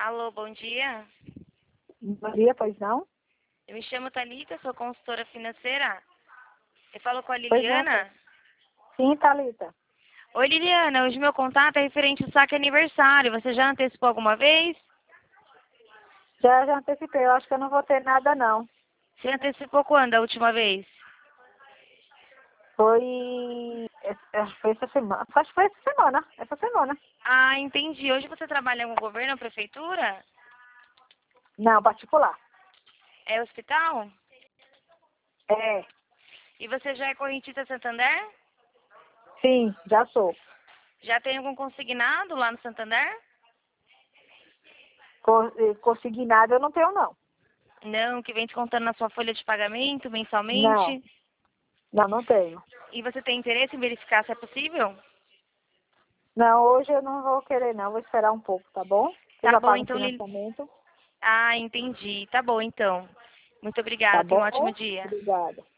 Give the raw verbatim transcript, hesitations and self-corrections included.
Alô, bom dia. Maria, pois não? Eu me chamo Thalita, sou consultora financeira. Eu falo com a Pois não, Liliana. sim, Thalita. Oi, Liliana, hoje meu contato é referente ao saque aniversário. Você já antecipou alguma vez? Já, já antecipei, eu acho que eu não vou ter nada, não. Você antecipou quando a última vez? Foi, é- é, foi essa semana, acho que foi essa semana, essa semana. Ah, entendi. Hoje você trabalha no governo, na prefeitura? Não, particular. É hospital? É, E você já é correntista Santander? sim, já sou. Já tem algum consignado lá no Santander? Co- eh, Consignado eu não tenho, não. Não, que vem descontando na sua folha de pagamento Não, mensalmente? não, não tenho. E você tem interesse em verificar se é possível? Não, hoje eu não vou querer, não. Vou esperar um pouco, tá bom? Eu Tá já bom, pago um então, Lili. financiamento, Ah, entendi. Tá bom, então. Muito tá obrigada. Tenha um bom? ótimo dia. Obrigada.